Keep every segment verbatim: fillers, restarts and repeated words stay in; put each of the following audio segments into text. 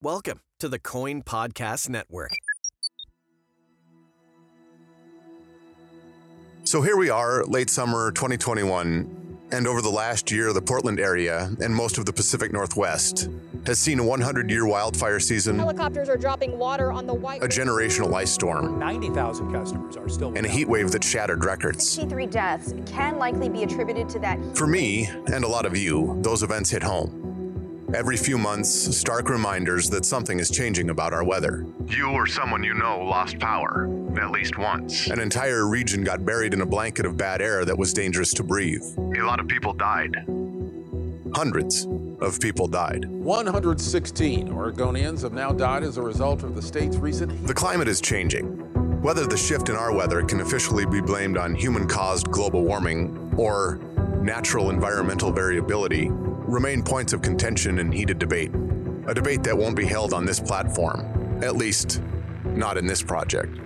Welcome to the Coin Podcast Network. So here we are, late summer twenty twenty-one, and over the last year, the Portland area and most of the Pacific Northwest has seen a hundred-year wildfire season, helicopters are dropping water on the White a generational ice storm, ninety thousand customers are still... and a heat wave that shattered records. sixty-three deaths can likely be attributed to that. For me, and a lot of you, those events hit home. Every few months, stark reminders that something is changing about our weather. You or someone you know lost power, at least once. An entire region got buried in a blanket of bad air that was dangerous to breathe. A lot of people died. Hundreds of people died. one hundred sixteen Oregonians have now died as a result of the state's recent... The climate is changing. Whether the shift in our weather can officially be blamed on human-caused global warming or natural environmental variability remain points of contention and heated debate. A debate that won't be held on this platform, at least not in this project.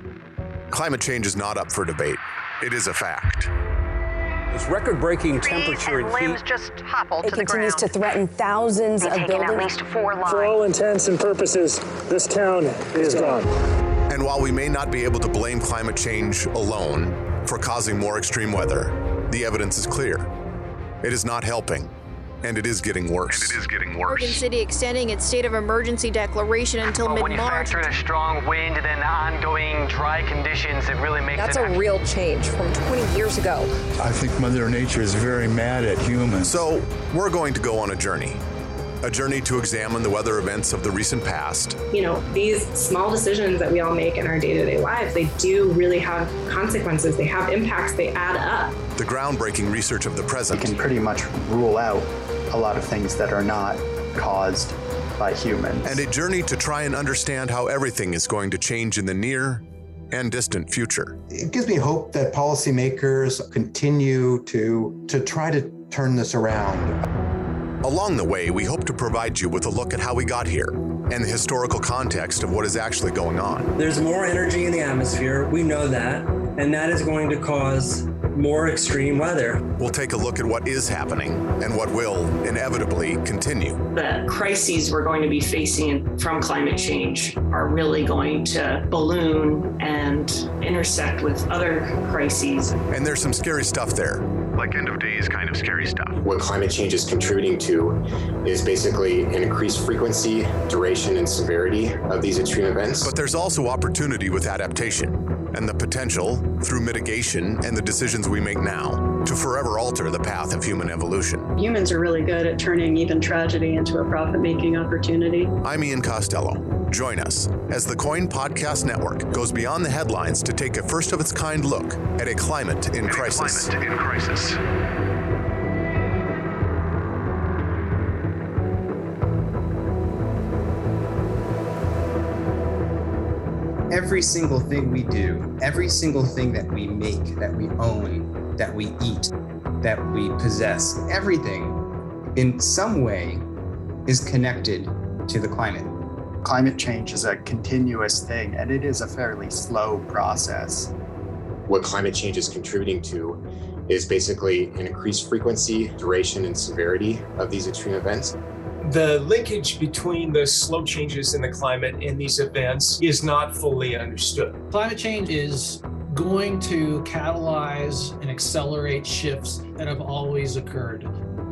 Climate change is not up for debate. It is a fact. This record-breaking temperature and and heat... limbs just toppled It to the continues ground. to threaten thousands Be of taking buildings. at least four lives. For all intents and purposes, this town is gone. And while we may not be able to blame climate change alone for causing more extreme weather, the evidence is clear. It is not helping. And it is getting worse. And it is getting worse. Oregon City extending its state of emergency declaration until But when you mid-March. factor in a strong wind and then the ongoing dry conditions, it really makes That's it... a real change from twenty years ago. I think Mother Nature is very mad at humans. So we're going to go on a journey. A journey to examine the weather events of the recent past. You know, these small decisions that we all make in our day-to-day lives, they do really have consequences. They have impacts. They add up. The groundbreaking research of the present. We can pretty much rule out a lot of things that are not caused by humans. And a journey to try and understand how everything is going to change in the near and distant future. It gives me hope that policymakers continue to, to try to turn this around. Along the way, we hope to provide you with a look at how we got here and the historical context of what is actually going on. There's more energy in the atmosphere, we know that, and that is going to cause more extreme weather. We'll take a look at what is happening and what will inevitably continue. The crises we're going to be facing from climate change are really going to balloon and intersect with other crises. And there's some scary stuff there, like end of days kind of scary stuff. What climate change is contributing to is basically an increased frequency, duration, and severity of these extreme events. But there's also opportunity with adaptation and the potential, through mitigation and the decisions we make now, to forever alter the path of human evolution. Humans are really good at turning even tragedy into a profit-making opportunity. I'm Ian Costello. Join us as the Coin Podcast Network goes beyond the headlines to take a first-of-its-kind look at a climate in crisis. A climate in crisis. Every single thing we do, every single thing that we make, that we own, that we eat, that we possess, everything in some way is connected to the climate. Climate change is a continuous thing, and it is a fairly slow process. What climate change is contributing to is basically an increased frequency, duration, and severity of these extreme events. The linkage between the slow changes in the climate and these events is not fully understood. Climate change is going to catalyze and accelerate shifts that have always occurred.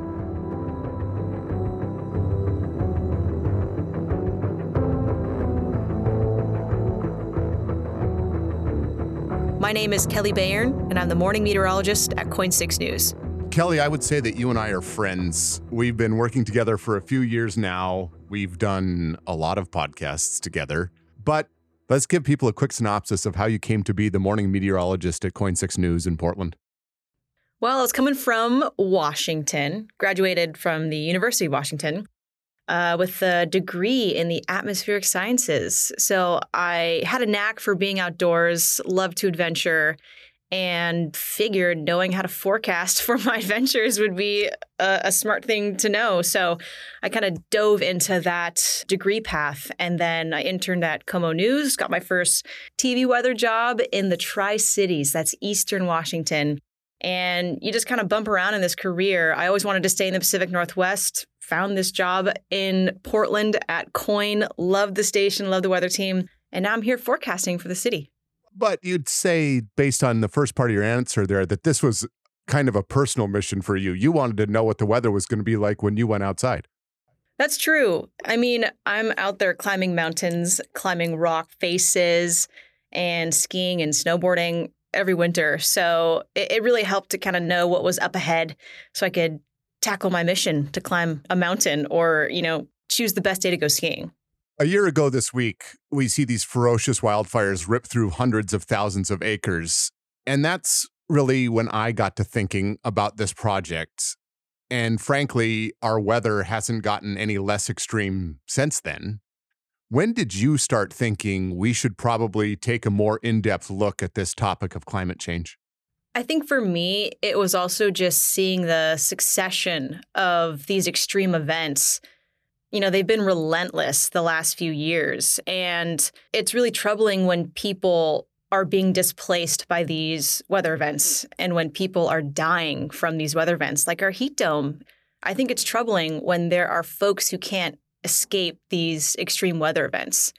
My name is Kelly Bayern, and I'm the morning meteorologist at Coin six News. Kelly, I would say that you and I are friends. We've been working together for a few years now. We've done a lot of podcasts together. But let's give people a quick synopsis of how you came to be the morning meteorologist at Coin six News in Portland. Well, I was coming from Washington, graduated from the University of Washington uh, with a degree in the atmospheric sciences. So I had a knack for being outdoors, loved to adventure, and figured knowing how to forecast for my adventures would be a, a smart thing to know. So I kind of dove into that degree path. And then I interned at KOMO News, got my first T V weather job in the Tri-Cities. That's Eastern Washington. And you just kind of bump around in this career. I always wanted to stay in the Pacific Northwest. found this job in Portland at KOIN. Love the station, love the weather team. And now I'm here forecasting for the city. But you'd say, based on the first part of your answer there, that this was kind of a personal mission for you. You wanted to know what the weather was going to be like when you went outside. That's true. I mean, I'm out there climbing mountains, climbing rock faces, and skiing and snowboarding every winter. So it, it really helped to kind of know what was up ahead so I could tackle my mission to climb a mountain or, you know, choose the best day to go skiing. A year ago this week, we see these ferocious wildfires rip through hundreds of thousands of acres. And that's really when I got to thinking about this project. And frankly, our weather hasn't gotten any less extreme since then. When did you start thinking we should probably take a more in-depth look at this topic of climate change? I think for me, it was also just seeing the succession of these extreme events. You know, they've been relentless the last few years, and it's really troubling when people are being displaced by these weather events and when people are dying from these weather events, like our heat dome. I think it's troubling when there are folks who can't escape these extreme weather events.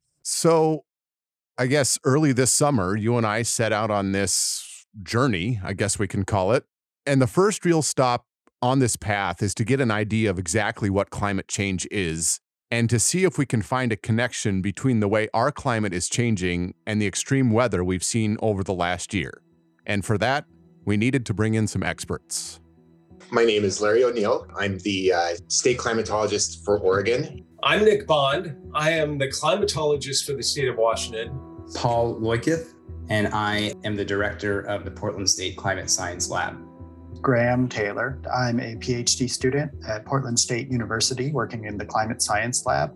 So I guess early this summer, you and I set out on this journey, I guess we can call it. And the first real stop on this path is to get an idea of exactly what climate change is and to see if we can find a connection between the way our climate is changing and the extreme weather we've seen over the last year. And for that, we needed to bring in some experts. My name is Larry O'Neill. I'm the uh, state climatologist for Oregon. I'm Nick Bond. I am the climatologist for the state of Washington. Paul Loiketh, and I am the director of the Portland State Climate Science Lab. Graham Taylor. I'm a PhD student at Portland State University working in the Climate Science Lab.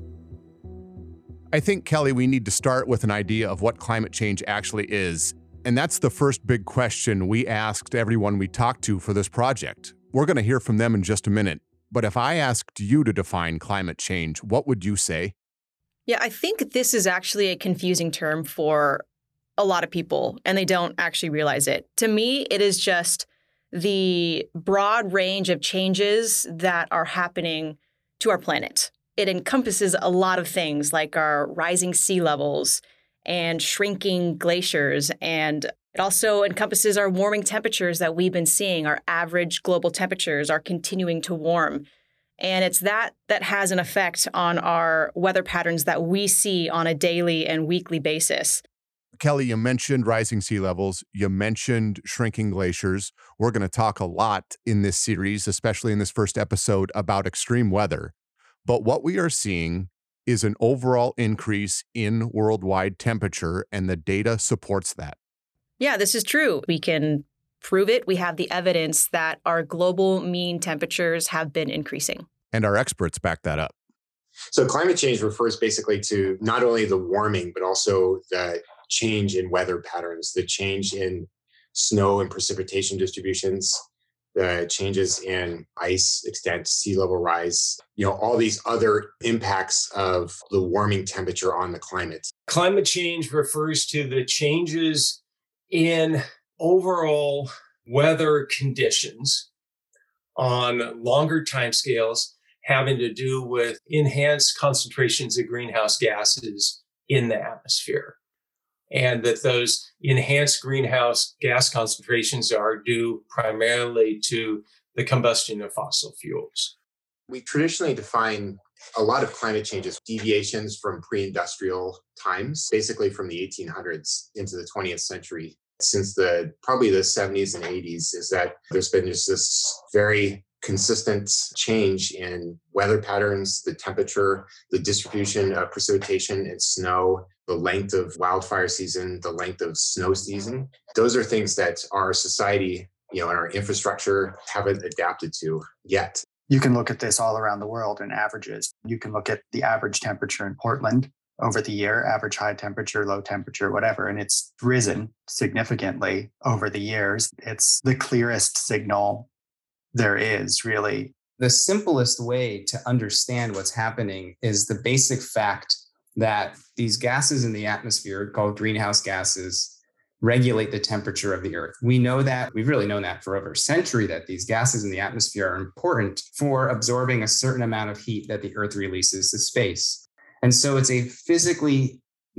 I think, Kelly, we need to start with an idea of what climate change actually is. And that's the first big question we asked everyone we talked to for this project. We're going to hear from them in just a minute. But if I asked you to define climate change, what would you say? Yeah, I think this is actually a confusing term for a lot of people, and they don't actually realize it. To me, it is just the broad range of changes that are happening to our planet. It encompasses a lot of things like our rising sea levels and shrinking glaciers. And it also encompasses our warming temperatures that we've been seeing. Our average global temperatures are continuing to warm. And it's that that has an effect on our weather patterns that we see on a daily and weekly basis. Kelly, you mentioned rising sea levels. You mentioned shrinking glaciers. We're going to talk a lot in this series, especially in this first episode, about extreme weather. But what we are seeing is an overall increase in worldwide temperature, and the data supports that. Yeah, this is true. We can prove it. We have the evidence that our global mean temperatures have been increasing. And our experts back that up. So climate change refers basically to not only the warming, but also the change in weather patterns, the change in snow and precipitation distributions, the changes in ice extent, sea level rise, you know, all these other impacts of the warming temperature on the climate. Climate change refers to the changes in overall weather conditions on longer timescales having to do with enhanced concentrations of greenhouse gases in the atmosphere. And that those enhanced greenhouse gas concentrations are due primarily to the combustion of fossil fuels. We traditionally define a lot of climate change as deviations from pre-industrial times, basically from the eighteen hundreds into the twentieth century. Since the probably the seventies and eighties, is that there's been just this very consistent change in weather patterns, the temperature, the distribution of precipitation and snow, the length of wildfire season, the length of snow season. Those are things that our society, you know, and our infrastructure haven't adapted to yet. You can look at this all around the world in averages. You can look at the average temperature in Portland over the year, average high temperature, low temperature, whatever, and it's risen significantly over the years. It's the clearest signal there is, really. The simplest way to understand what's happening is the basic fact that these gases in the atmosphere, called greenhouse gases, regulate the temperature of the Earth. We know that, we've really known that for over a century, that these gases in the atmosphere are important for absorbing a certain amount of heat that the Earth releases to space. And so it's a physically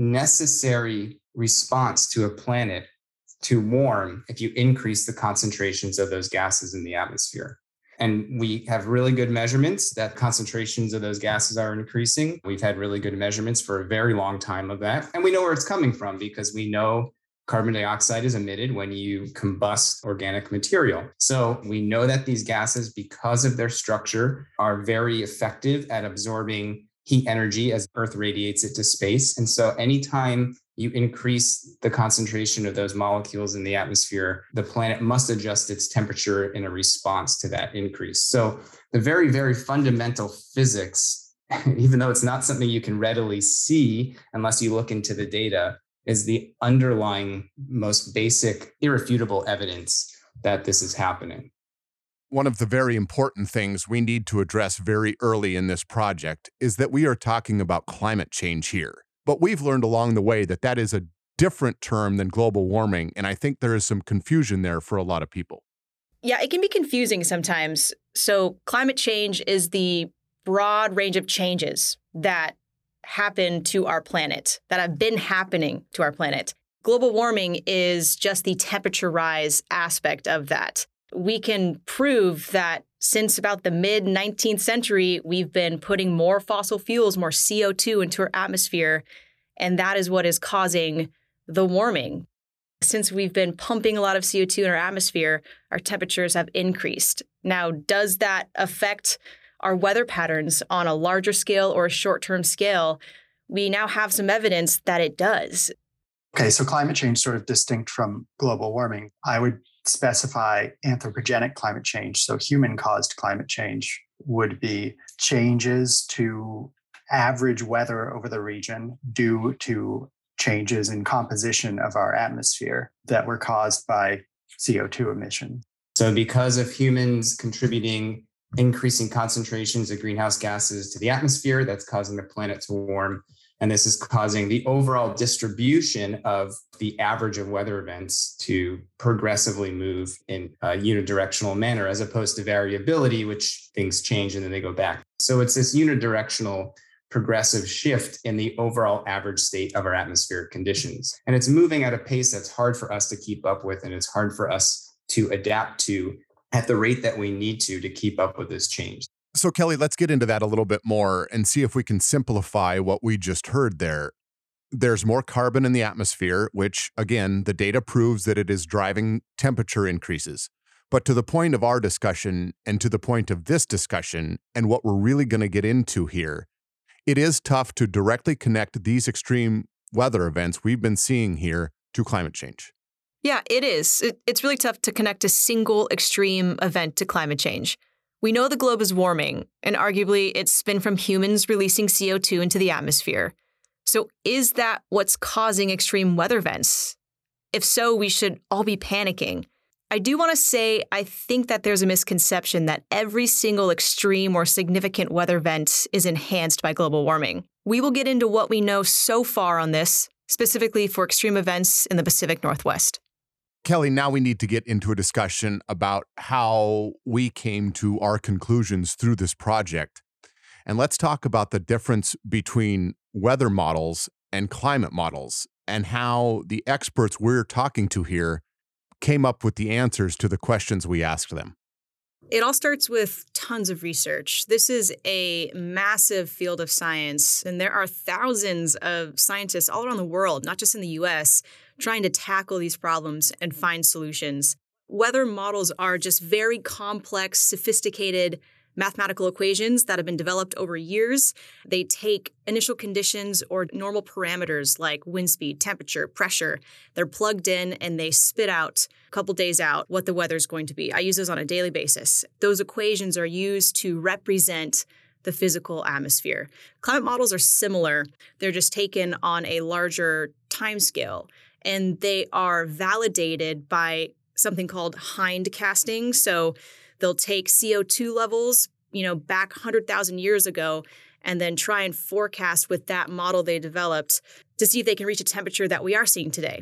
necessary response to a planet to warm if you increase the concentrations of those gases in the atmosphere. And we have really good measurements that concentrations of those gases are increasing. We've had really good measurements for a very long time of that. And we know where it's coming from because we know carbon dioxide is emitted when you combust organic material. So we know that these gases, because of their structure, are very effective at absorbing heat energy as Earth radiates it to space. And so anytime you increase the concentration of those molecules in the atmosphere, the planet must adjust its temperature in a response to that increase. So the very, very fundamental physics, even though it's not something you can readily see unless you look into the data, is the underlying, most basic, irrefutable evidence that this is happening. One of the very important things we need to address very early in this project is that we are talking about climate change here. But we've learned along the way that that is a different term than global warming, and I think there is some confusion there for a lot of people. Yeah, it can be confusing sometimes. So climate change is the broad range of changes that happen to our planet, that have been happening to our planet. Global warming is just the temperature rise aspect of that. We can prove that since about the mid nineteenth century, we've been putting more fossil fuels, more C O two into our atmosphere, and that is what is causing the warming. Since we've been pumping a lot of C O two in our atmosphere, our temperatures have increased. Now, does that affect our weather patterns on a larger scale or a short-term scale? We now have some evidence that it does. Okay, so climate change sort of distinct from global warming. I would specify anthropogenic climate change. So human-caused climate change would be changes to average weather over the region due to changes in composition of our atmosphere that were caused by C O two emission. So because of humans contributing increasing concentrations of greenhouse gases to the atmosphere, that's causing the planet to warm. And this is causing the overall distribution of the average of weather events to progressively move in a unidirectional manner, as opposed to variability, which things change and then they go back. So it's this unidirectional progressive shift in the overall average state of our atmospheric conditions. And it's moving at a pace that's hard for us to keep up with, and it's hard for us to adapt to at the rate that we need to to keep up with this change. So, Kelly, let's get into that a little bit more and see if we can simplify what we just heard there. There's more carbon in the atmosphere, which, again, the data proves that it is driving temperature increases. But to the point of our discussion and to the point of this discussion and what we're really going to get into here, it is tough to directly connect these extreme weather events we've been seeing here to climate change. Yeah, it is. It, it's really tough to connect a single extreme event to climate change. We know the globe is warming, and arguably it's been from humans releasing C O two into the atmosphere. So is that what's causing extreme weather events? If so, we should all be panicking. I do want to say I think that there's a misconception that every single extreme or significant weather event is enhanced by global warming. We will get into what we know so far on this, specifically for extreme events in the Pacific Northwest. Kelly, now we need to get into a discussion about how we came to our conclusions through this project. And let's talk about the difference between weather models and climate models and how the experts we're talking to here came up with the answers to the questions we asked them. It all starts with tons of research. This is a massive field of science, and there are thousands of scientists all around the world, not just in the U S, trying to tackle these problems and find solutions. Weather models are just very complex, sophisticated mathematical equations that have been developed over years. They take initial conditions or normal parameters like wind speed, temperature, pressure. They're plugged in and they spit out a couple days out what the weather's going to be. I use those on a daily basis. Those equations are used to represent the physical atmosphere. Climate models are similar. They're just taken on a larger time scale, and they are validated by something called hindcasting. So they'll take C O two levels, you know, back one hundred thousand years ago, and then try and forecast with that model they developed to see if they can reach a temperature that we are seeing today.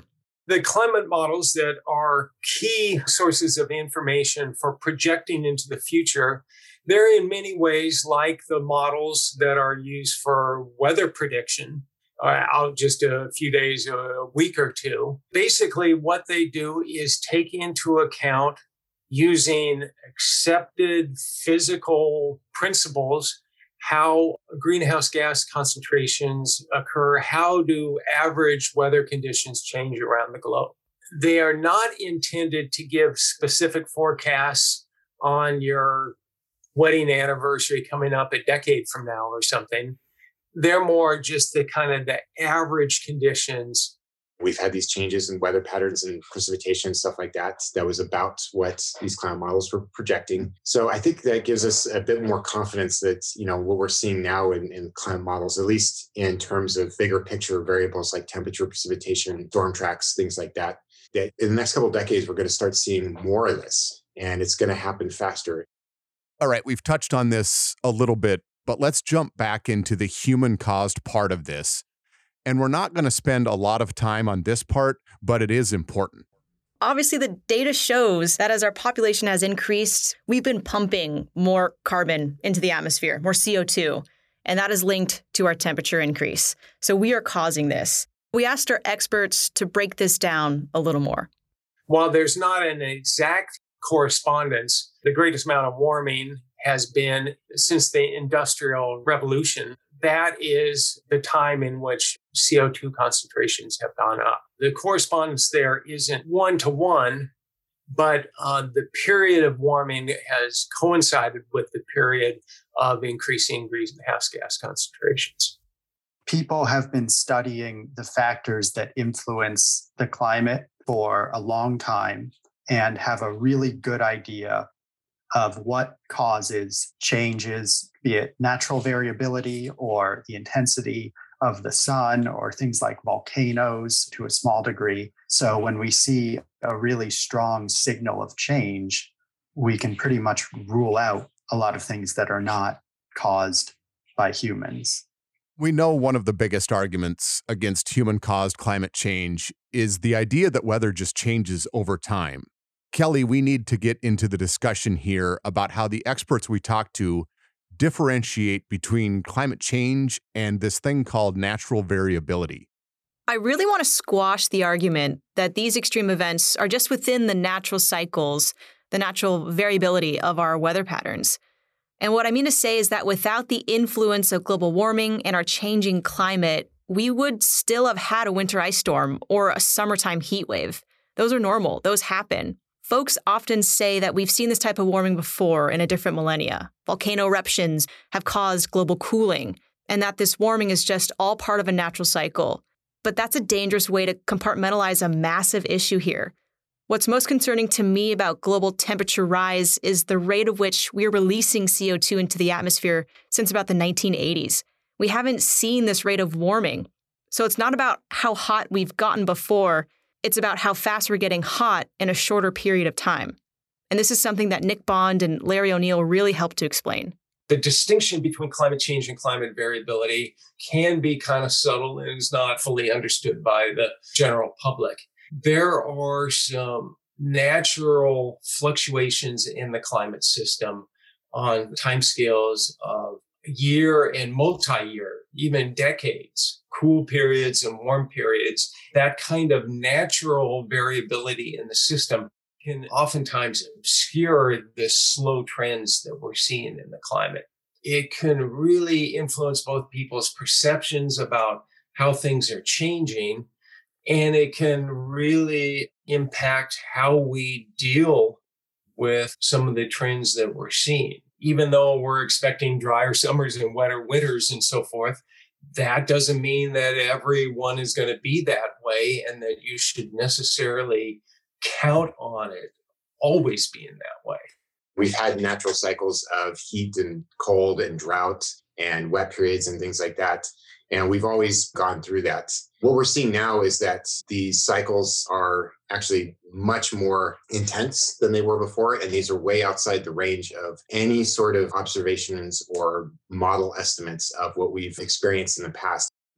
The climate models that are key sources of information for projecting into the future, they're in many ways like the models that are used for weather prediction uh, out just a few days, a week or two. Basically, what they do is take into account using accepted physical principles how greenhouse gas concentrations occur, how do average weather conditions change around the globe. They are not intended to give specific forecasts on your wedding anniversary coming up a decade from now or something. They're more just the kind of the average conditions. We've had these changes in weather patterns and precipitation, stuff like that. That was about what these climate models were projecting. So I think that gives us a bit more confidence that, you know, what we're seeing now in, in climate models, at least in terms of bigger picture variables like temperature, precipitation, storm tracks, things like that, that in the next couple of decades, we're going to start seeing more of this, and it's going to happen faster. All right, we've touched on this a little bit, but let's jump back into the human-caused part of this. And we're not going to spend a lot of time on this part, but it is important. Obviously, the data shows that as our population has increased, we've been pumping more carbon into the atmosphere, more C O two, and that is linked to our temperature increase. So we are causing this. We asked our experts to break this down a little more. While there's not an exact correspondence, the greatest amount of warming has been since the Industrial Revolution. That is the time in which C O two concentrations have gone up. The correspondence there isn't one-to-one, but uh, the period of warming has coincided with the period of increasing greenhouse gas concentrations. People have been studying the factors that influence the climate for a long time and have a really good idea of what causes changes, be it natural variability or the intensity of the sun or things like volcanoes to a small degree. So when we see a really strong signal of change, we can pretty much rule out a lot of things that are not caused by humans. We know one of the biggest arguments against human-caused climate change is the idea that weather just changes over time. Kelly, we need to get into the discussion here about how the experts we talk to differentiate between climate change and this thing called natural variability. I really want to squash the argument that these extreme events are just within the natural cycles, the natural variability of our weather patterns. And what I mean to say is that without the influence of global warming and our changing climate, we would still have had a winter ice storm or a summertime heat wave. Those are normal. Those happen. Folks often say that we've seen this type of warming before in a different millennia. Volcano eruptions have caused global cooling, and that this warming is just all part of a natural cycle. But that's a dangerous way to compartmentalize a massive issue here. What's most concerning to me about global temperature rise is the rate at which we're releasing C O two into the atmosphere since about the nineteen eighties. We haven't seen this rate of warming. So it's not about how hot we've gotten before. It's about how fast we're getting hot in a shorter period of time. And this is something that Nick Bond and Larry O'Neill really helped to explain. The distinction between climate change and climate variability can be kind of subtle and is not fully understood by the general public. There are some natural fluctuations in the climate system on timescales of year and multi-year, even decades, cool periods and warm periods. That kind of natural variability in the system can oftentimes obscure the slow trends that we're seeing in the climate. It can really influence both people's perceptions about how things are changing, and it can really impact how we deal with some of the trends that we're seeing. Even though we're expecting drier summers and wetter winters and so forth, that doesn't mean that everyone is going to be that way and that you should necessarily count on it always being that way. We've had natural cycles of heat and cold and drought and wet periods and things like that. And we've always gone through that. What we're seeing now is that these cycles are actually much more intense than they were before. And these are way outside the range of any sort of observations or model estimates of what we've experienced in the past.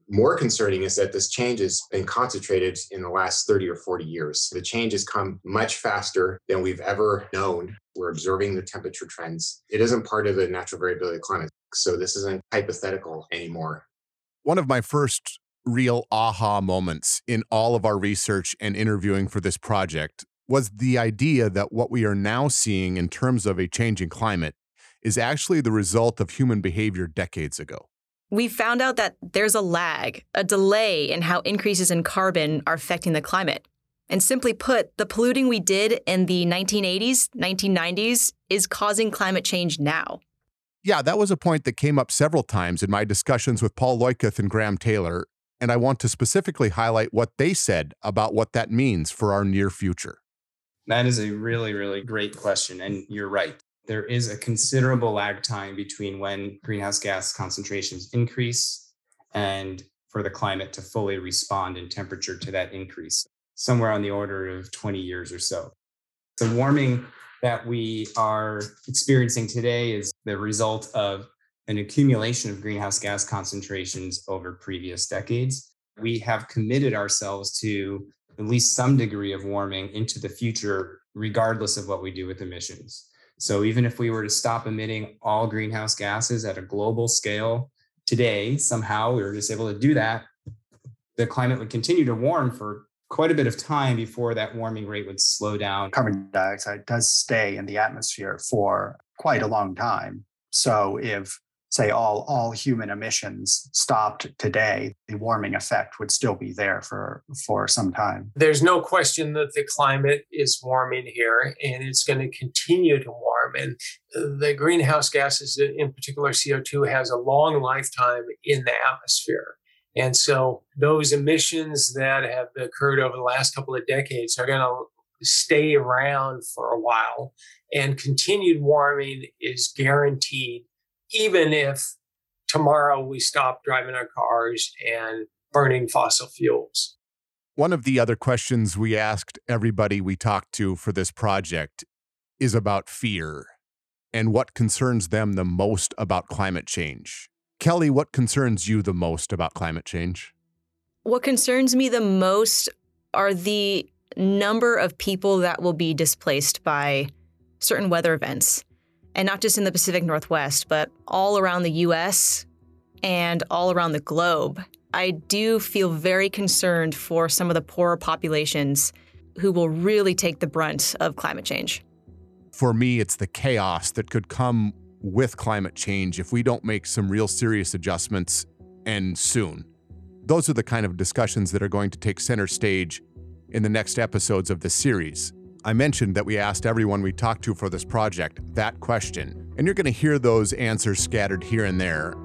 more concerning is that this change has been concentrated in the last thirty or forty years. The change has come much faster than we've ever known. We're observing the temperature trends. It isn't part of the natural variability of climate, so this isn't hypothetical anymore. One of my first real aha moments in all of our research and interviewing for this project was the idea that what we are now seeing in terms of a changing climate is actually the result of human behavior decades ago. We found out that there's a lag, a delay in how increases in carbon are affecting the climate. And simply put, the polluting we did in the nineteen eighties, nineteen nineties is causing climate change now. Yeah, that was a point that came up several times in my discussions with Paul Loiketh and Graham Taylor, and I want to specifically highlight what they said about what that means for our near future. That is a really, really great question, and you're right. There is a considerable lag time between when greenhouse gas concentrations increase and for the climate to fully respond in temperature to that increase, somewhere on the order of twenty years or so. The warming that we are experiencing today is the result of an accumulation of greenhouse gas concentrations over previous decades. We have committed ourselves to at least some degree of warming into the future, regardless of what we do with emissions. So even if we were to stop emitting all greenhouse gases at a global scale today, somehow we were just able to do that, the climate would continue to warm for quite a bit of time before that warming rate would slow down. Carbon dioxide does stay in the atmosphere for quite a long time. So if, say, all, all human emissions stopped today, the warming effect would still be there for, for some time. There's no question that the climate is warming here, and it's going to continue to warm. And the greenhouse gases, in particular C O two, has a long lifetime in the atmosphere. And so those emissions that have occurred over the last couple of decades are going to stay around for a while, and continued warming is guaranteed, even if tomorrow we stop driving our cars and burning fossil fuels. One of the other questions we asked everybody we talked to for this project is about fear and what concerns them the most about climate change. Kelly, what concerns you the most about climate change? What concerns me the most are the number of people that will be displaced by certain weather events. And not just in the Pacific Northwest, but all around the U S and all around the globe. I do feel very concerned for some of the poorer populations who will really take the brunt of climate change. For me, it's the chaos that could come with climate change if we don't make some real serious adjustments, and soon. Those are the kind of discussions that are going to take center stage in the next episodes of this series. I mentioned that we asked everyone we talked to for this project that question, and you're going to hear those answers scattered here and there.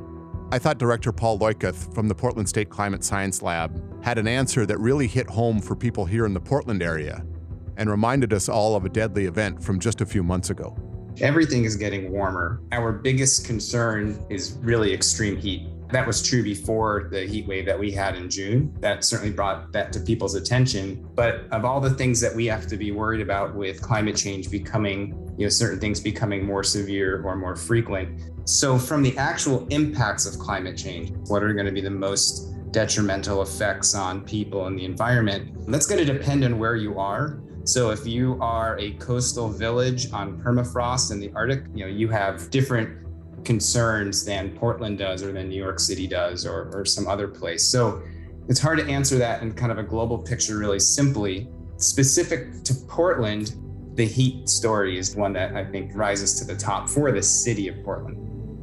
I thought Director Paul Loiketh from the Portland State Climate Science Lab had an answer that really hit home for people here in the Portland area and reminded us all of a deadly event from just a few months ago. Everything is getting warmer. Our biggest concern is really extreme heat. That was true before the heat wave that we had in June. That certainly brought that to people's attention. But of all the things that we have to be worried about with climate change becoming, you know, certain things becoming more severe or more frequent. So from the actual impacts of climate change, what are going to be the most detrimental effects on people and the environment? That's going to depend on where you are. So if you are a coastal village on permafrost in the Arctic, you know, you have different concerns than Portland does or than New York City does or, or some other place. So it's hard to answer that in kind of a global picture really simply. Specific to Portland, the heat story is one that I think rises to the top for the city of Portland.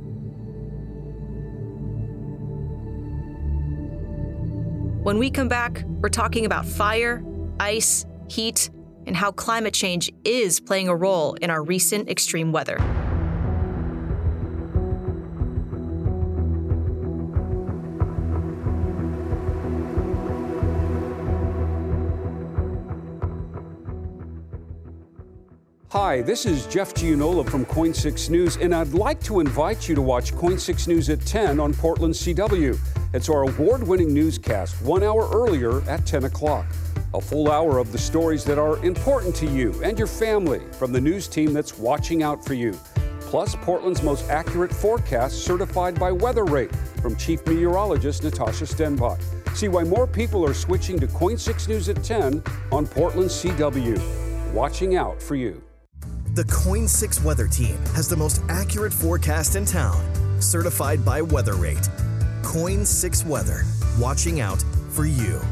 When we come back, we're talking about fire, ice, heat, and how climate change is playing a role in our recent extreme weather. Hi, this is Jeff Gianola from KOIN six News, and I'd like to invite you to watch KOIN six News at ten on Portland C W. It's our award-winning newscast one hour earlier at ten o'clock. A full hour of the stories that are important to you and your family from the news team that's watching out for you. plus Portland's most accurate forecast certified by WeatherRate from Chief Meteorologist Natasha Stenbach. See why more people are switching to Coin six News at ten on Portland C W. Watching out for you. The Coin six Weather Team has the most accurate forecast in town, certified by WeatherRate. Coin six Weather, watching out for you.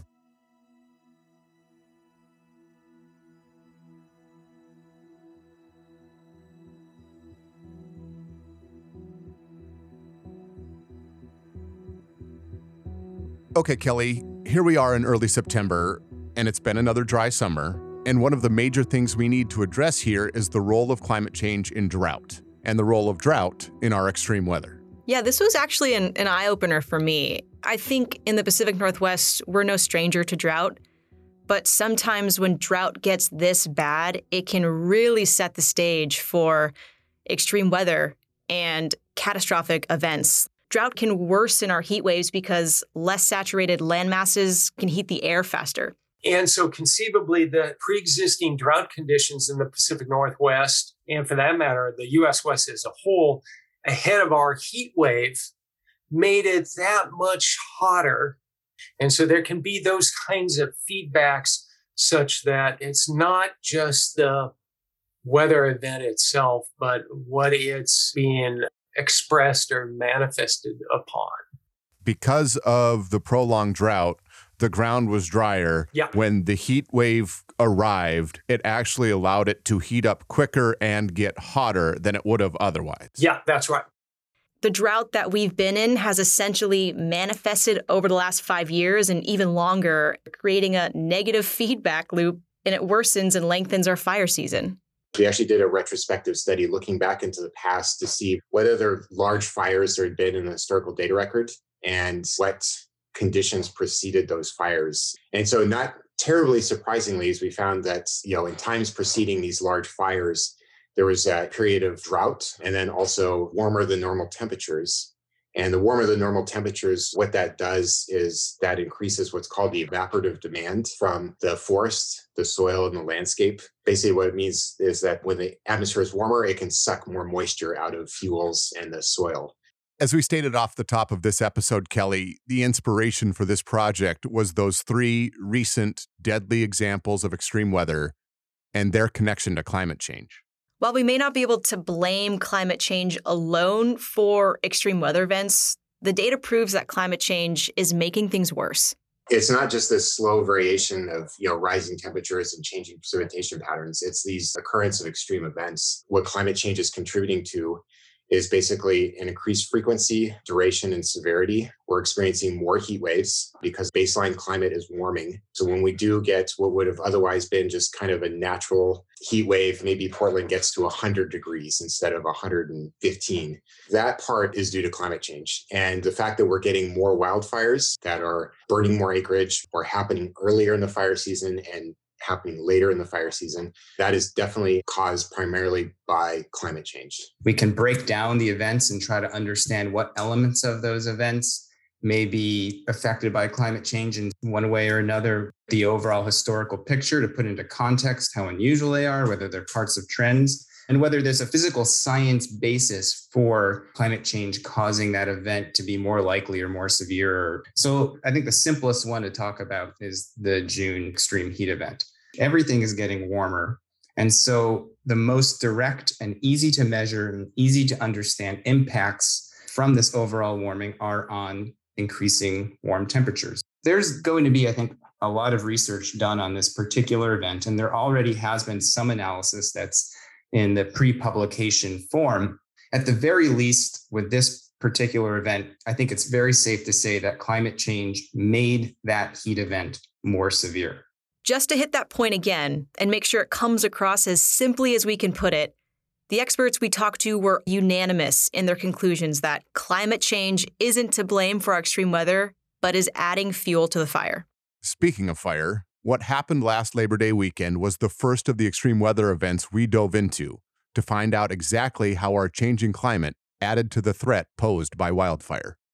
Okay, Kelly, here we are in early September, and it's been another dry summer. And one of the major things we need to address here is the role of climate change in drought and the role of drought in our extreme weather. Yeah, this was actually an, an eye-opener for me. I think in the Pacific Northwest, we're no stranger to drought. But sometimes when drought gets this bad, it can really set the stage for extreme weather and catastrophic events. Drought can worsen our heat waves because less saturated land masses can heat the air faster. And so conceivably, the pre-existing drought conditions in the Pacific Northwest, and for that matter, the U S West as a whole, ahead of our heat wave, made it that much hotter. And so there can be those kinds of feedbacks such that it's not just the weather event itself, but what it's being expressed or manifested upon. Because of the prolonged drought, the ground was drier. Yeah. When the heat wave arrived, it actually allowed it to heat up quicker and get hotter than it would have otherwise. Yeah, that's right. The drought that we've been in has essentially manifested over the last five years and even longer, creating a negative feedback loop, and it worsens and lengthens our fire season. We actually did a retrospective study looking back into the past to see whether there are large fires there had been in the historical data record and what conditions preceded those fires. And so not terribly surprisingly, as we found that, you know, in times preceding these large fires, there was a period of drought and then also warmer than normal temperatures. And the warmer than normal temperatures, what that does is that increases what's called the evaporative demand from the forest, the soil, and the landscape. Basically, what it means is that when the atmosphere is warmer, it can suck more moisture out of fuels and the soil. As we stated off the top of this episode, Kelly, the inspiration for this project was those three recent deadly examples of extreme weather and their connection to climate change. While we may not be able to blame climate change alone for extreme weather events, the data proves that climate change is making things worse. It's not just this slow variation of, you know, rising temperatures and changing precipitation patterns. It's these occurrence of extreme events. What climate change is contributing to is basically an increased frequency, duration, and severity. We're experiencing more heat waves because baseline climate is warming. So when we do get what would have otherwise been just kind of a natural heat wave, maybe Portland gets to one hundred degrees instead of one hundred fifteen. That part is due to climate change. And the fact that we're getting more wildfires that are burning more acreage or happening earlier in the fire season and happening later in the fire season, that is definitely caused primarily by climate change. We can break down the events and try to understand what elements of those events may be affected by climate change in one way or another, the overall historical picture to put into context how unusual they are, whether they're parts of trends, and whether there's a physical science basis for climate change causing that event to be more likely or more severe. So I think the simplest one to talk about is the June extreme heat event. Everything is getting warmer. And so the most direct and easy to measure and easy to understand impacts from this overall warming are on increasing warm temperatures. There's going to be, I think, a lot of research done on this particular event, and there already has been some analysis that's in the pre-publication form. At the very least, with this particular event, I think it's very safe to say that climate change made that heat event more severe. Just to hit that point again and make sure it comes across as simply as we can put it, the experts we talked to were unanimous in their conclusions that climate change isn't to blame for our extreme weather, but is adding fuel to the fire. Speaking of fire, what happened last Labor Day weekend was the first of the extreme weather events we dove into to find out exactly how our changing climate added to the threat posed by wildfire.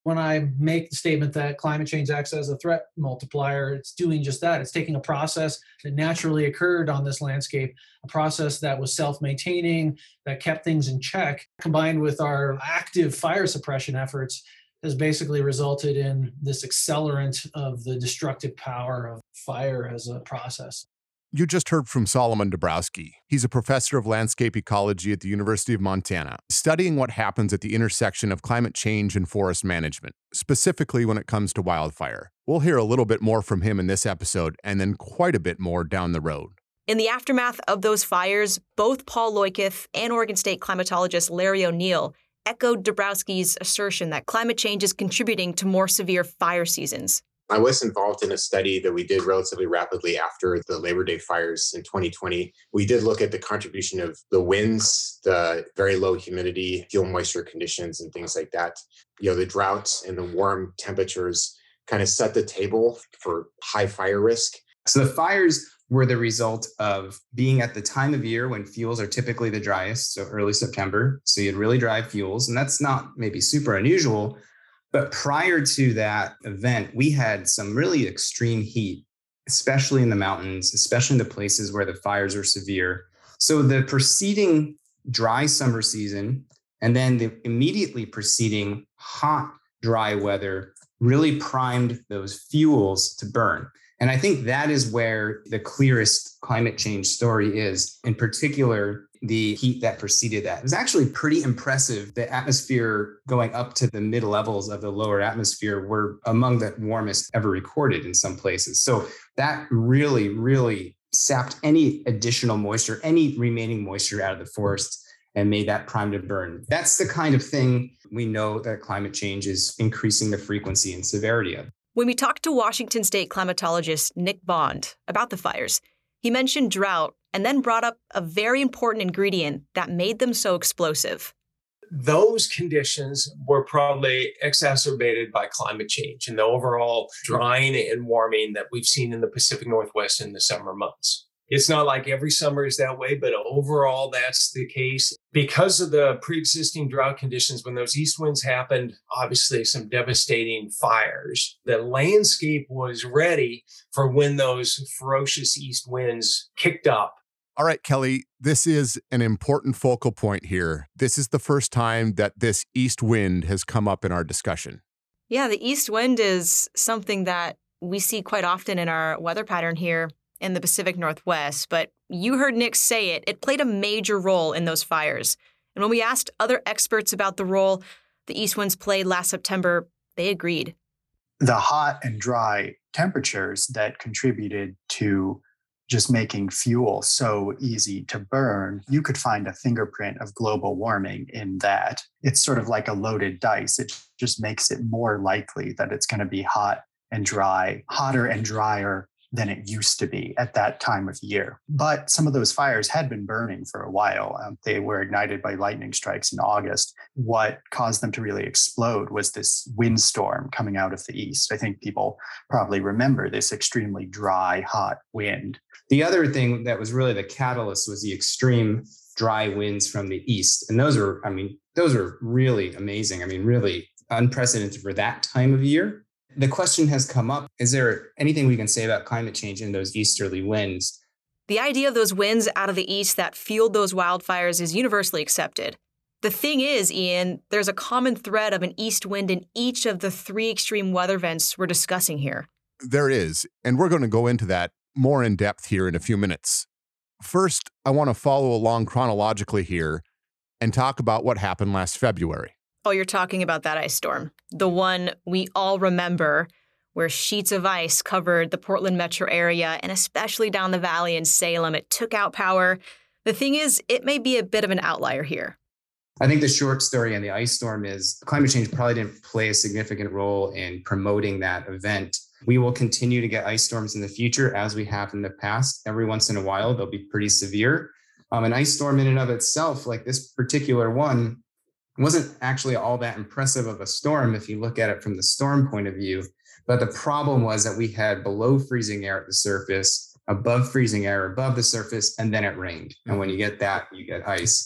When I make the statement that climate change acts as a threat multiplier, it's doing just that. It's taking a process that naturally occurred on this landscape, a process that was self-maintaining, that kept things in check, combined with our active fire suppression efforts, has basically resulted in this accelerant of the destructive power of fire as a process. You just heard from Solomon Dabrowski. He's a professor of landscape ecology at the University of Montana, studying what happens at the intersection of climate change and forest management, specifically when it comes to wildfire. We'll hear a little bit more from him in this episode, and then quite a bit more down the road. In the aftermath of those fires, both Paul Loiketh and Oregon State climatologist Larry O'Neill echoed Dabrowski's assertion that climate change is contributing to more severe fire seasons. I was involved in a study that we did relatively rapidly after the Labor Day fires in twenty twenty. We did look at the contribution of the winds, the very low humidity, fuel moisture conditions, and things like that. You know, the droughts and the warm temperatures kind of set the table for high fire risk. So the fires were the result of being at the time of year when fuels are typically the driest, so early September. So you had really dry fuels, and that's not maybe super unusual. But prior to that event, we had some really extreme heat, especially in the mountains, especially in the places where the fires were severe. So the preceding dry summer season and then the immediately preceding hot, dry weather really primed those fuels to burn. And I think that is where the clearest climate change story is, in particular, the heat that preceded that. It was actually pretty impressive. The atmosphere going up to the mid levels of the lower atmosphere were among the warmest ever recorded in some places. So that really, really sapped any additional moisture, any remaining moisture out of the forests and made that prime to burn. That's the kind of thing we know that climate change is increasing the frequency and severity of. When we talked to Washington State climatologist Nick Bond about the fires, he mentioned drought and then brought up a very important ingredient that made them so explosive. Those conditions were probably exacerbated by climate change and the overall drying and warming that we've seen in the Pacific Northwest in the summer months. It's not like every summer is that way, but overall that's the case. Because of the pre-existing drought conditions, when those east winds happened, obviously some devastating fires, the landscape was ready for when those ferocious east winds kicked up. All right, Kelly, this is an important focal point here. This is the first time that this east wind has come up in our discussion. Yeah, the east wind is something that we see quite often in our weather pattern here in the Pacific Northwest, but you heard Nick say it, it played a major role in those fires. And when we asked other experts about the role the east winds played last September, they agreed. The hot and dry temperatures that contributed to just making fuel so easy to burn, you could find a fingerprint of global warming in that. It's sort of like a loaded dice. It just makes it more likely that it's going to be hot and dry, hotter and drier than it used to be at that time of year. But some of those fires had been burning for a while. Um, they were ignited by lightning strikes in August. What caused them to really explode was this windstorm coming out of the east. I think people probably remember this extremely dry, hot wind. The other thing that was really the catalyst was the extreme dry winds from the east. And those are, I mean, those are really amazing. I mean, really unprecedented for that time of year. The question has come up, is there anything we can say about climate change in those easterly winds? The idea of those winds out of the east that fueled those wildfires is universally accepted. The thing is, Ian, there's a common thread of an east wind in each of the three extreme weather events we're discussing here. There is, and we're going to go into that more in depth here in a few minutes. First, I want to follow along chronologically here and talk about what happened last February. Oh, you're talking about that ice storm, the one we all remember, where sheets of ice covered the Portland metro area and especially down the valley in Salem. It took out power. The thing is, it may be a bit of an outlier here. I think the short story on the ice storm is climate change probably didn't play a significant role in promoting that event. We will continue to get ice storms in the future as we have in the past. Every once in a while, they'll be pretty severe. Um, an ice storm in and of itself, like this particular one, wasn't actually all that impressive of a storm if you look at it from the storm point of view. But the problem was that we had below freezing air at the surface, above freezing air above the surface, and then it rained. And when you get that, you get ice.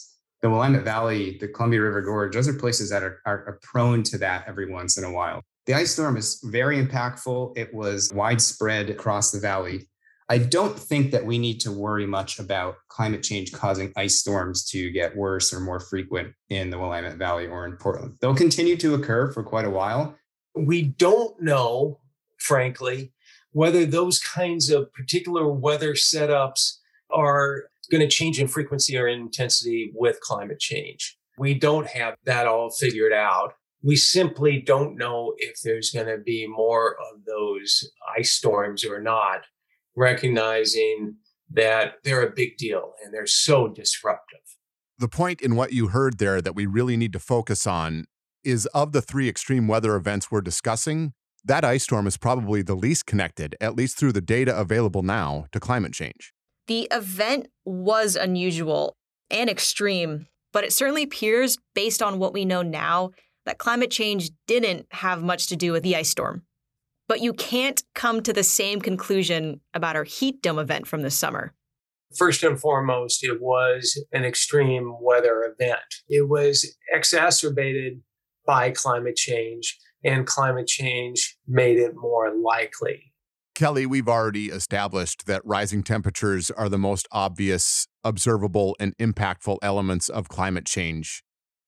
The Willamette Valley, the Columbia River Gorge, those are places that are, are, are prone to that every once in a while. The ice storm is very impactful. It was widespread across the valley. I don't think that we need to worry much about climate change causing ice storms to get worse or more frequent in the Willamette Valley or in Portland. They'll continue to occur for quite a while. We don't know, frankly, whether those kinds of particular weather setups are going to change in frequency or intensity with climate change. We don't have that all figured out. We simply don't know if there's going to be more of those ice storms or not, recognizing that they're a big deal and they're so disruptive. The point in what you heard there that we really need to focus on is, of the three extreme weather events we're discussing, that ice storm is probably the least connected, at least through the data available now, to climate change. The event was unusual and extreme, but it certainly appears, based on what we know now, that climate change didn't have much to do with the ice storm. But you can't come to the same conclusion about our heat dome event from this summer. First and foremost, it was an extreme weather event. It was exacerbated by climate change, and climate change made it more likely. Kelly, we've already established that rising temperatures are the most obvious, observable, and impactful elements of climate change.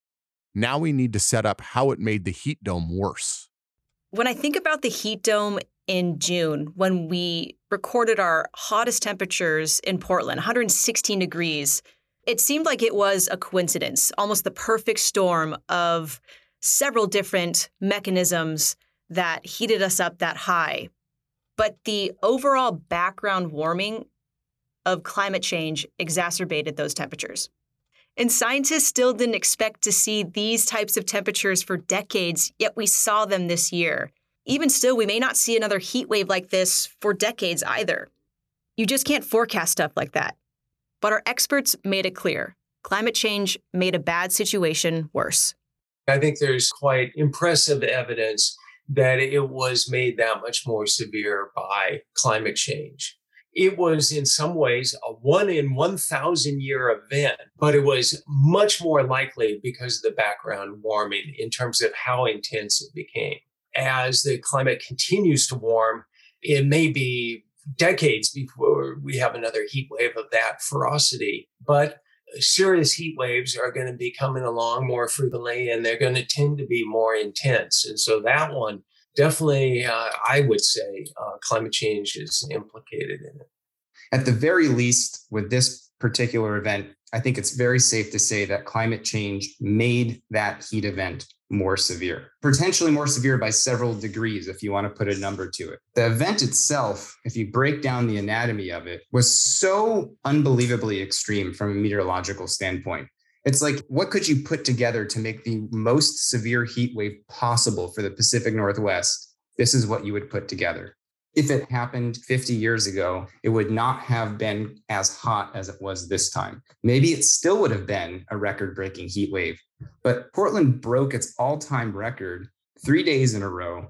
Now we need to set up how it made the heat dome worse. When I think about the heat dome in June, when we recorded our hottest temperatures in Portland, one hundred sixteen degrees, it seemed like it was a coincidence, almost the perfect storm of several different mechanisms that heated us up that high. But the overall background warming of climate change exacerbated those temperatures. And scientists still didn't expect to see these types of temperatures for decades, yet we saw them this year. Even still, we may not see another heat wave like this for decades either. You just can't forecast stuff like that. But our experts made it clear. Climate change made a bad situation worse. I think there's quite impressive evidence that it was made that much more severe by climate change. It was in some ways a one in one thousand year event, but it was much more likely because of the background warming in terms of how intense it became. As the climate continues to warm, it may be decades before we have another heat wave of that ferocity, but serious heat waves are going to be coming along more frequently, and they're going to tend to be more intense. And so that one, definitely, uh, I would say uh, climate change is implicated in it. At the very least, with this particular event, I think it's very safe to say that climate change made that heat event more severe, potentially more severe by several degrees, if you want to put a number to it. The event itself, if you break down the anatomy of it, was so unbelievably extreme from a meteorological standpoint. It's like, what could you put together to make the most severe heat wave possible for the Pacific Northwest? This is what you would put together. If it happened fifty years ago, it would not have been as hot as it was this time. Maybe it still would have been a record-breaking heat wave, but Portland broke its all-time record three days in a row,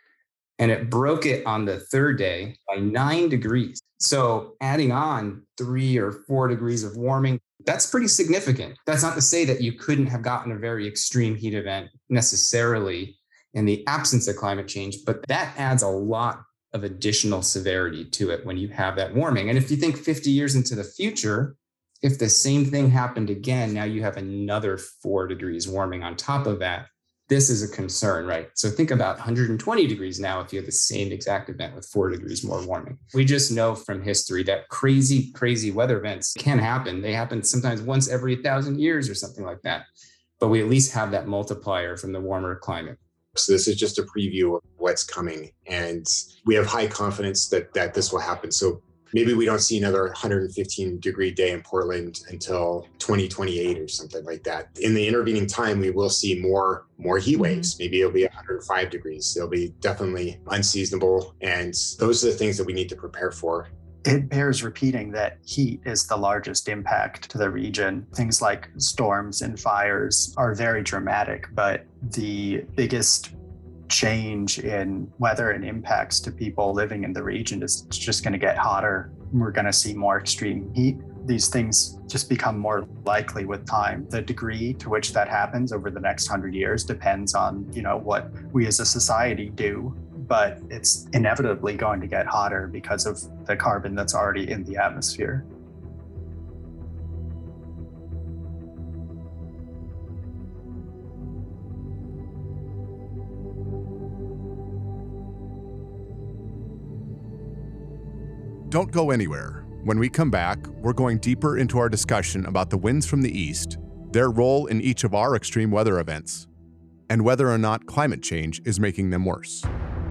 and it broke it on the third day by nine degrees. So adding on three or four degrees of warming, that's pretty significant. That's not to say that you couldn't have gotten a very extreme heat event necessarily in the absence of climate change, but that adds a lot of additional severity to it when you have that warming. And if you think fifty years into the future, if the same thing happened again, now you have another four degrees warming on top of that. This is a concern, right? So think about one hundred twenty degrees now if you have the same exact event with four degrees more warming. We just know from history that crazy, crazy weather events can happen. They happen sometimes once every thousand years or something like that. But we at least have that multiplier from the warmer climate. So this is just a preview of what's coming. And we have high confidence that, that this will happen. So maybe we don't see another one hundred fifteen degree day in Portland until twenty twenty-eight or something like that. In the intervening time, we will see more, more heat waves. Mm-hmm. Maybe it'll be one hundred five degrees. It'll be definitely unseasonable. And those are the things that we need to prepare for. It bears repeating that heat is the largest impact to the region. Things like storms and fires are very dramatic, but the biggest change in weather and impacts to people living in the region is just going to get hotter. We're going to see more extreme heat. these things just become more likely with time. The degree to which that happens over the next hundred years depends on, you know, what we as a society do, but it's inevitably going to get hotter because of the carbon that's already in the atmosphere. Don't go anywhere. When we come back, we're going deeper into our discussion about the winds from the east, their role in each of our extreme weather events, and whether or not climate change is making them worse.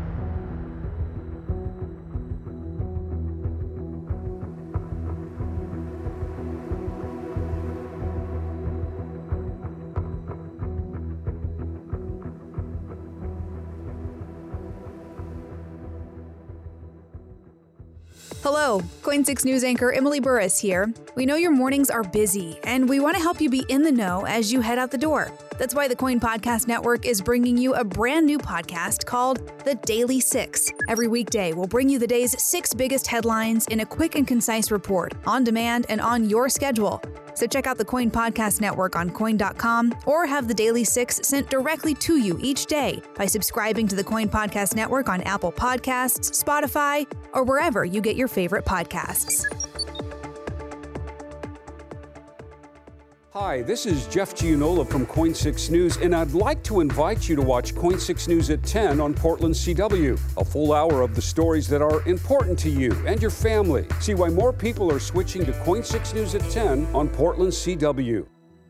Hello, Coin six News anchor Emily Burris here. We know your mornings are busy, and we want to help you be in the know as you head out the door. That's why the Coin Podcast Network is bringing you a brand new podcast called The Daily Six. Every weekday, we'll bring you the day's six biggest headlines in a quick and concise report, on demand and on your schedule. So check out the Coin Podcast Network on coin dot com or have The Daily Six sent directly to you each day by subscribing to the Coin Podcast Network on Apple Podcasts, Spotify, or wherever you get your favorite podcasts. Hi, this is Jeff Gianola from Coin six News, and I'd like to invite you to watch Coin six News at ten on Portland C W. A full hour of the stories that are important to you and your family. See why more people are switching to Coin six News at ten on Portland C W.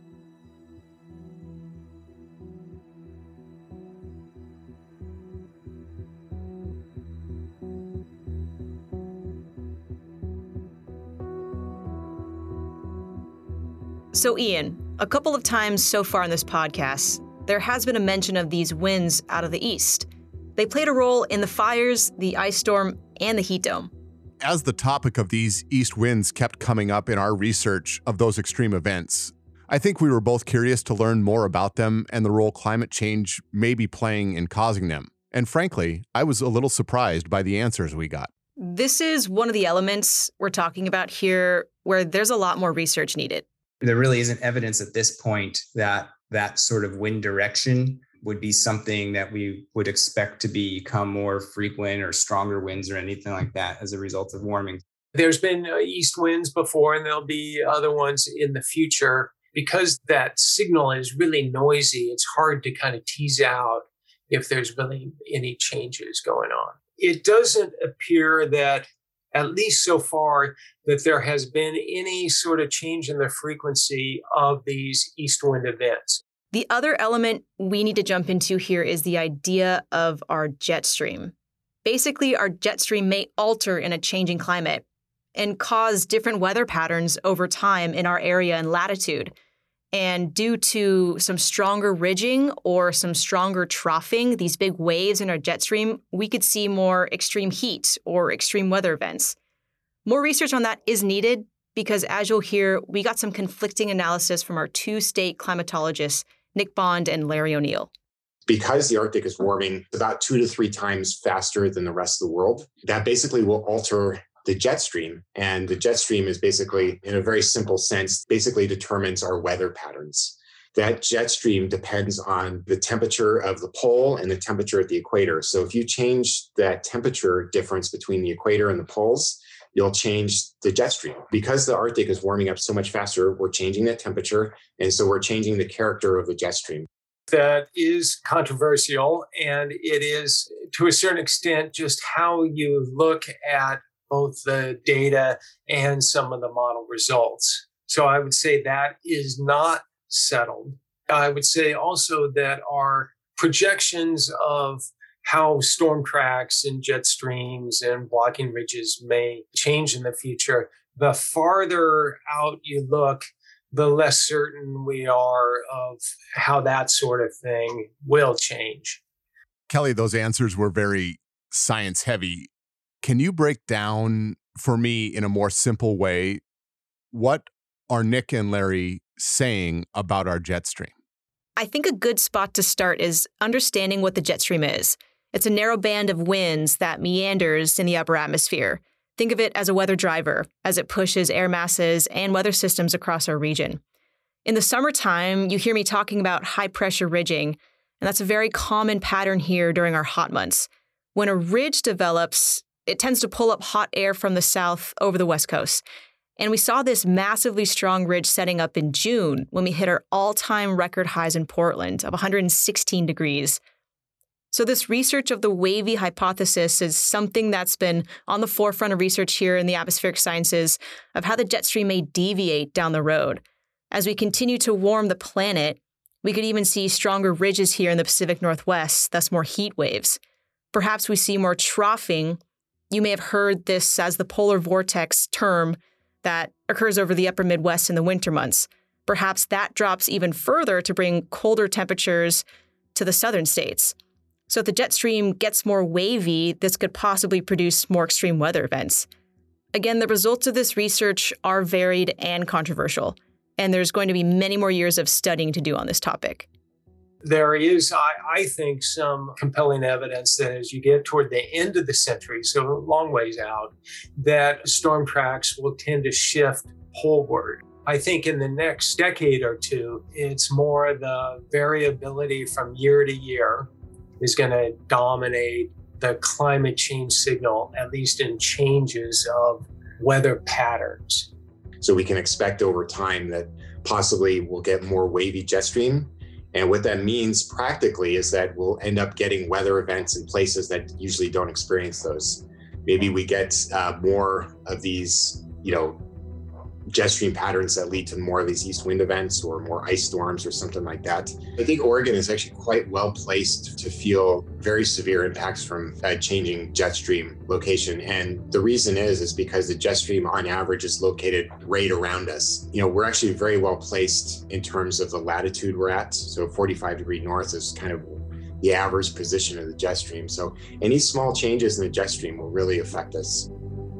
So, Ian, a couple of times so far in this podcast, there has been a mention of these winds out of the east. They played a role in the fires, the ice storm, and the heat dome. As the topic of these east winds kept coming up in our research of those extreme events, I think we were both curious to learn more about them and the role climate change may be playing in causing them. And frankly, I was a little surprised by the answers we got. This is one of the elements we're talking about here where there's a lot more research needed. There really isn't evidence at this point that that sort of wind direction would be something that we would expect to become more frequent or stronger winds or anything like that as a result of warming. There's been uh, east winds before, and there'll be other ones in the future. Because that signal is really noisy, it's hard to kind of tease out if there's really any changes going on. It doesn't appear that, at least so far, that there has been any sort of change in the frequency of these east wind events. The other element we need to jump into here is the idea of our jet stream. Basically, our jet stream may alter in a changing climate and cause different weather patterns over time in our area and latitude. And due to some stronger ridging or some stronger troughing, these big waves in our jet stream, we could see more extreme heat or extreme weather events. More research on that is needed because, as you'll hear, we got some conflicting analysis from our two state climatologists, Nick Bond and Larry O'Neill. Because the Arctic is warming about two to three times faster than the rest of the world, that basically will alter the jet stream. And the jet stream is basically, in a very simple sense, basically determines our weather patterns. That jet stream depends on the temperature of the pole and the temperature at the equator. So if you change that temperature difference between the equator and the poles, you'll change the jet stream. Because the Arctic is warming up so much faster, we're changing that temperature. And so we're changing the character of the jet stream. That is controversial. And it is, to a certain extent, just how you look at both the data and some of the model results. So I would say that is not settled. I would say also that our projections of how storm tracks and jet streams and blocking ridges may change in the future, the farther out you look, the less certain we are of how that sort of thing will change. Kelly, those answers were very science heavy. Can you break down for me in a more simple way, what are Nick and Larry saying about our jet stream? I think a good spot to start is understanding what the jet stream is. It's a narrow band of winds that meanders in the upper atmosphere. Think of it as a weather driver as it pushes air masses and weather systems across our region. In the summertime, you hear me talking about high-pressure ridging, and that's a very common pattern here during our hot months. When a ridge develops, it tends to pull up hot air from the south over the west coast. And we saw this massively strong ridge setting up in June when we hit our all-time record highs in Portland of one hundred sixteen degrees. So this research of the wavy hypothesis is something that's been on the forefront of research here in the atmospheric sciences of how the jet stream may deviate down the road. As we continue to warm the planet, we could even see stronger ridges here in the Pacific Northwest, thus more heat waves. Perhaps we see more troughing. You may have heard this as the polar vortex term that occurs over the upper Midwest in the winter months. Perhaps that drops even further to bring colder temperatures to the southern states. So if the jet stream gets more wavy, this could possibly produce more extreme weather events. Again, the results of this research are varied and controversial, and there's going to be many more years of studying to do on this topic. There is, I, I think, some compelling evidence that as you get toward the end of the century, so a long ways out, that storm tracks will tend to shift poleward. I think in the next decade or two, it's more the variability from year to year is going to dominate the climate change signal, at least in changes of weather patterns. So we can expect over time that possibly we'll get more wavy jet stream. And what that means practically is that we'll end up getting weather events in places that usually don't experience those. Maybe we get uh, more of these, you know, jet stream patterns that lead to more of these east wind events or more ice storms or something like that. I think Oregon is actually quite well placed to feel very severe impacts from uh, changing jet stream location. And the reason is, is because the jet stream on average is located right around us. You know, we're actually very well placed in terms of the latitude we're at. So forty-five degree north is kind of the average position of the jet stream. So any small changes in the jet stream will really affect us.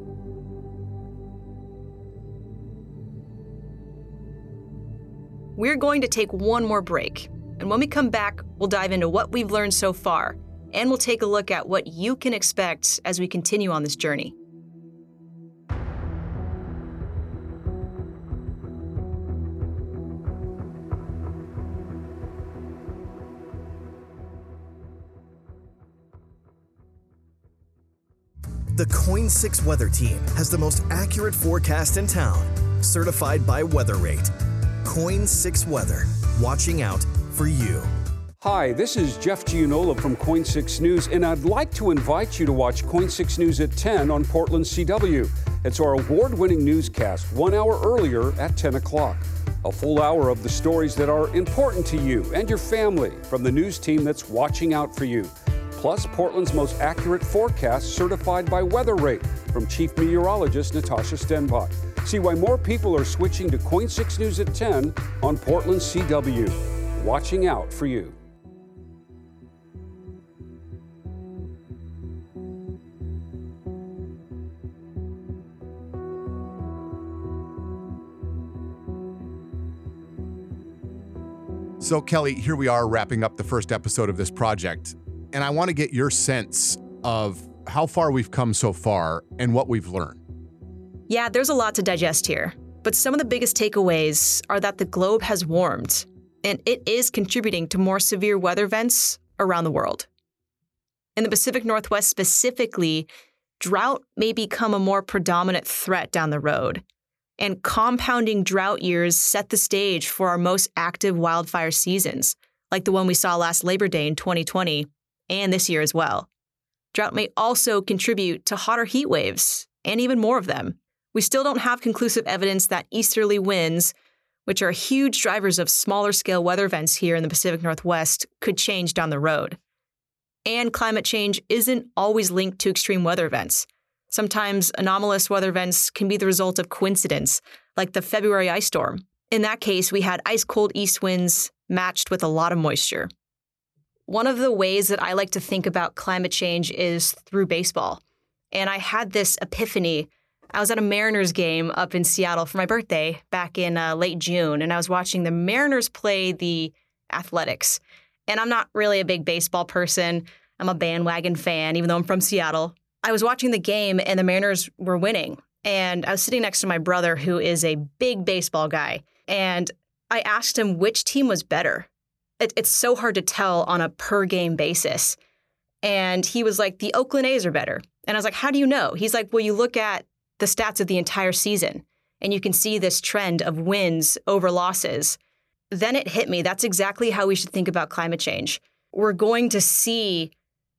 We're going to take one more break, and when we come back, we'll dive into what we've learned so far, and we'll take a look at what you can expect as we continue on this journey. The Coin six Weather Team has the most accurate forecast in town, certified by WeatherRate. Coin six Weather, watching out for you. Hi, this is Jeff Gianola from Coin six News, and I'd like to invite you to watch Coin six News at ten on Portland C W. It's our award-winning newscast one hour earlier at ten o'clock. A full hour of the stories that are important to you and your family from the news team that's watching out for you. Plus, Portland's most accurate forecast certified by WeatherRate from Chief Meteorologist Natasha Stenbach. See why more people are switching to Coin six News at ten on Portland C W. Watching out for you. So, Kelly, here we are wrapping up the first episode of this project, and I want to get your sense of how far we've come so far and what we've learned. Yeah, there's a lot to digest here, but some of the biggest takeaways are that the globe has warmed, and it is contributing to more severe weather events around the world. In the Pacific Northwest specifically, drought may become a more predominant threat down the road, and compounding drought years set the stage for our most active wildfire seasons, like the one we saw last Labor Day in twenty twenty, and this year as well. Drought may also contribute to hotter heat waves, and even more of them. We still don't have conclusive evidence that easterly winds, which are huge drivers of smaller scale weather events here in the Pacific Northwest, could change down the road. And climate change isn't always linked to extreme weather events. Sometimes anomalous weather events can be the result of coincidence, like the February ice storm. In that case, we had ice-cold east winds matched with a lot of moisture. One of the ways that I like to think about climate change is through baseball. And I had this epiphany. I was at a Mariners game up in Seattle for my birthday back in uh, late June, and I was watching the Mariners play the Athletics. And I'm not really a big baseball person. I'm a bandwagon fan, even though I'm from Seattle. I was watching the game and the Mariners were winning. And I was sitting next to my brother, who is a big baseball guy. And I asked him which team was better. It, it's so hard to tell on a per game basis. And he was like, the Oakland A's are better. And I was like, how do you know? He's like, well, you look at the stats of the entire season and you can see this trend of wins over losses. Then it hit me. That's exactly how we should think about climate change. We're going to see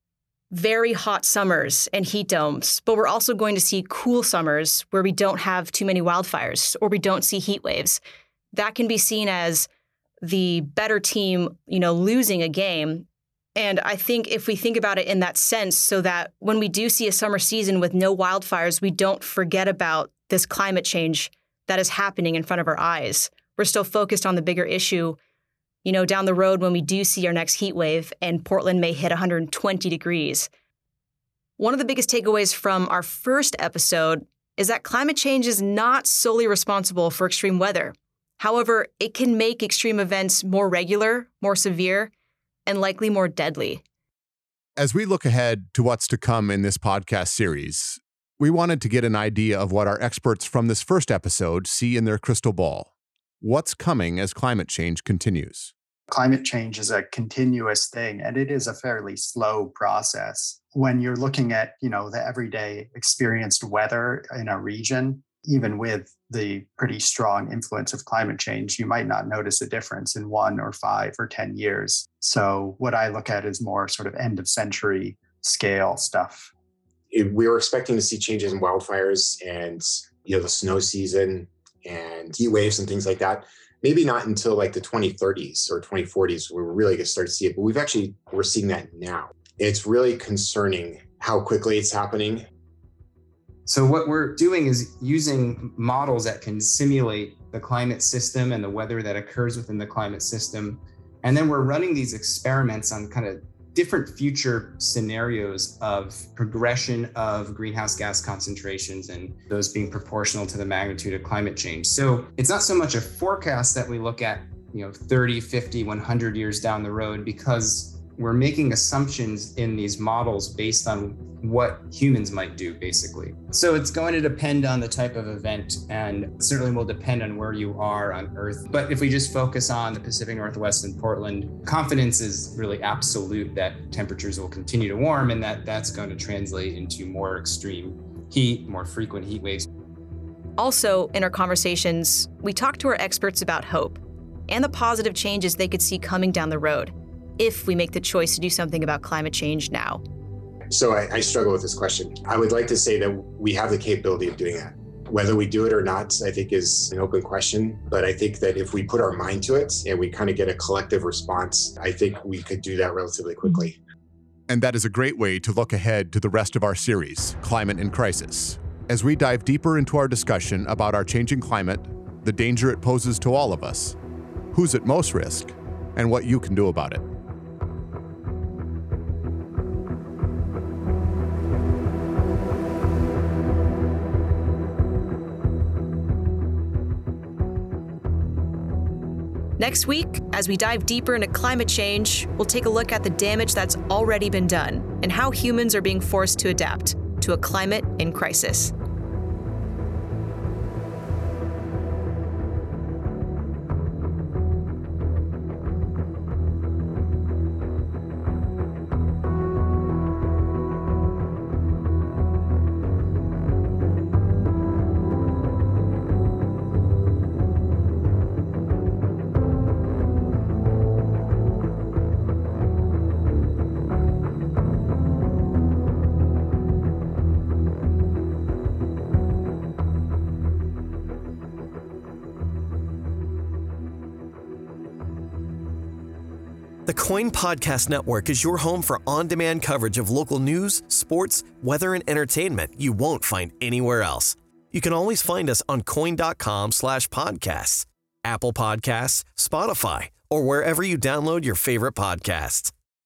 very hot summers and heat domes, but we're also going to see cool summers where we don't have too many wildfires or we don't see heat waves. That can be seen as the better team, you know, losing a game. And I think if we think about it in that sense, so that when we do see a summer season with no wildfires, we don't forget about this climate change that is happening in front of our eyes. We're still focused on the bigger issue, you know, down the road when we do see our next heat wave and Portland may hit one hundred twenty degrees. One of the biggest takeaways from our first episode is that climate change is not solely responsible for extreme weather. However, it can make extreme events more regular, more severe, and likely more deadly. As we look ahead to what's to come in this podcast series, we wanted to get an idea of what our experts from this first episode see in their crystal ball. What's coming as climate change continues? Climate change is a continuous thing, and it is a fairly slow process. When you're looking at, you know, the everyday experienced weather in a region, even with the pretty strong influence of climate change, you might not notice a difference in one or five or ten years. So what I look at is more sort of end of century scale stuff. We were expecting to see changes in wildfires and, you know, the snow season and heat waves and things like that. Maybe not until like the twenty thirties or twenty forties, we're really going to start to see it. But we've actually, we're seeing that now. It's really concerning how quickly it's happening. So what we're doing is using models that can simulate the climate system and the weather that occurs within the climate system. And then we're running these experiments on kind of different future scenarios of progression of greenhouse gas concentrations and those being proportional to the magnitude of climate change. So it's not so much a forecast that we look at, you know, thirty, fifty, one hundred years down the road, because we're making assumptions in these models based on what humans might do, basically. So it's going to depend on the type of event, and certainly will depend on where you are on Earth. But if we just focus on the Pacific Northwest and Portland, confidence is really absolute that temperatures will continue to warm and that that's going to translate into more extreme heat, more frequent heat waves. Also, in our conversations, we talked to our experts about hope and the positive changes they could see coming down the road if we make the choice to do something about climate change now. So I, I struggle with this question. I would like to say that we have the capability of doing that. Whether we do it or not, I think is an open question. But I think that if we put our mind to it and we kind of get a collective response, I think we could do that relatively quickly. And that is a great way to look ahead to the rest of our series, Climate in Crisis, as we dive deeper into our discussion about our changing climate, the danger it poses to all of us, who's at most risk, and what you can do about it. Next week, as we dive deeper into climate change, we'll take a look at the damage that's already been done and how humans are being forced to adapt to a climate in crisis. The Coin Podcast Network is your home for on-demand coverage of local news, sports, weather, and entertainment you won't find anywhere else. You can always find us on coin.com slash podcasts, Apple Podcasts, Spotify, or wherever you download your favorite podcasts.